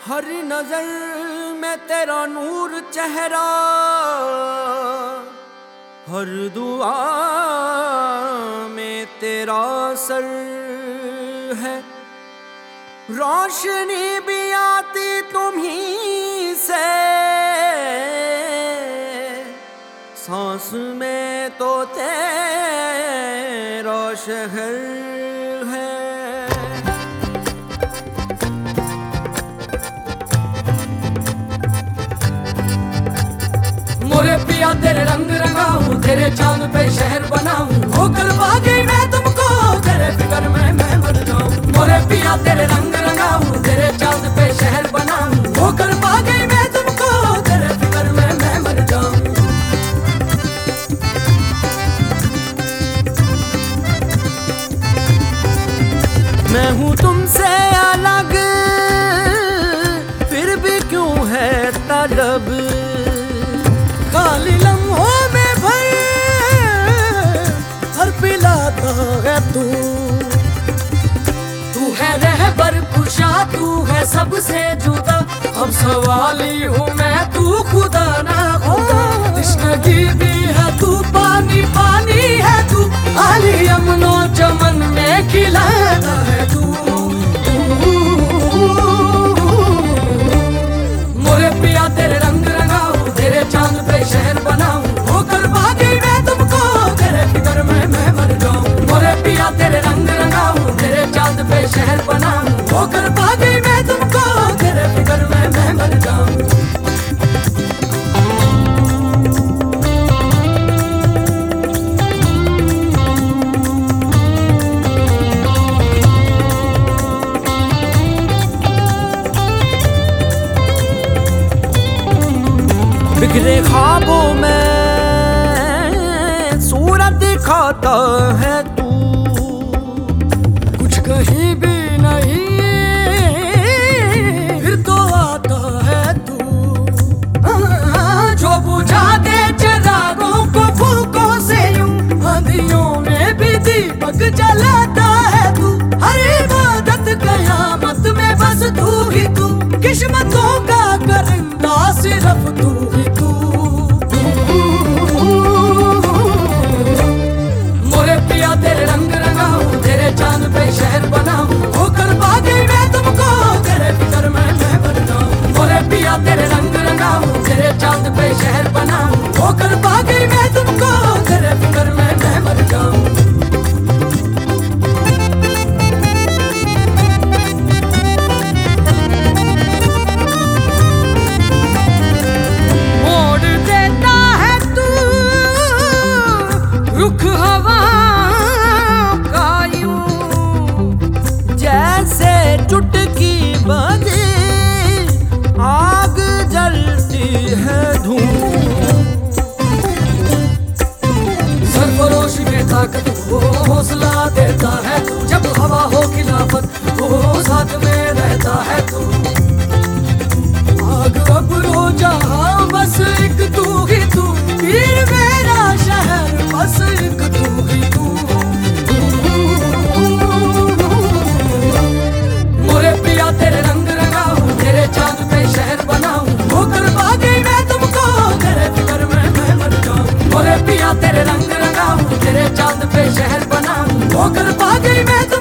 हर नजर में तेरा नूर चेहरा, हर दुआ में तेरा सर है। रोशनी भी आती तुम्हीं से, सांस में तो तेरा शहर है। मोरे पिया तेरे रंग रंगाऊं, तेरे चांद पे शहर बनाऊं, होकर बागी मैं तुमको, तेरे फिक्र में मैं मर जाऊं। मोरे पिया तेरे रंग रंगाऊं, तेरे चांद पे शहर बनाऊं, होकर बागी मैं तुमको, तेरे फिक्र में मैं मर जाऊं। मैं हूँ तुमसे अलग, फिर भी क्यों है तलब, खाली लम्हों में भर हर पिलाता है तू। तू है रहबर खुशा, तू है सबसे जुदा, अब सवाली हूँ मैं, तू खुदा ना खुदा। तश्नगी भी है तू, पानी पानी है तू, आली अमनो चमन में खिलाता है तू। मोरे पिया तेरे रंग रंगाऊं, तेरे चांद पे शहर बनाऊं, होकर बागी मैं तुमको, तेरे फिक्र में मैं मर जाऊं। मोरे पिया तेरे रंग रंगाऊं, तेरे चांद पे शहर बनाऊं, होकर बागी मैं तुमको, तेरे फिक्र में मैं मर जाऊं। बिखरे ख्वाबों में सूरत दिखाता है तू, कुछ कहीं भी नहीं फिर तो आता है तू। जो बुझा दे चिरागों को फूकों से यूं, आंधियों में भी दीपक जलाता है तू। हर इबादत कयामत में बस तू ही तू, किस्मतों का करिंदा सिर्फ तू ही तू। मोरे पिया तेरे रंग रंगाऊं, तेरे चांद पे शहर बनाऊं, होकर बागी मैं तुमको, तेरे फिक्र में मैं मर जाऊं। मोरे पिया तेरे रंग रंगाऊं, तेरे चांद पे शहर बनाऊं, होकर बागी मैं तुमको, तेरे फिक्र में मैं मर जाऊं। रुख हवा का यूं, जैसे चुटकी बजे आग जलती है धूम। सरफरोश में ताकत वो हौसला देता है तू, जब हवा हो खिलाफत वो साथ में रहता है तू। आग अब रो जहां बस एक तू ही तू, वीर मेरा शहर बस एक तू ही तू। मोरे पिया तेरे रंग रंगाऊं, तेरे चांद पे शहर बनाऊं, होकर बागी मैं तुमको, तेरे फिक्र में मैं मर जाऊं। मोरे पिया तेरे रंग रंगाऊं, तेरे चांद पे शहर बनाऊं, होकर बागी मैं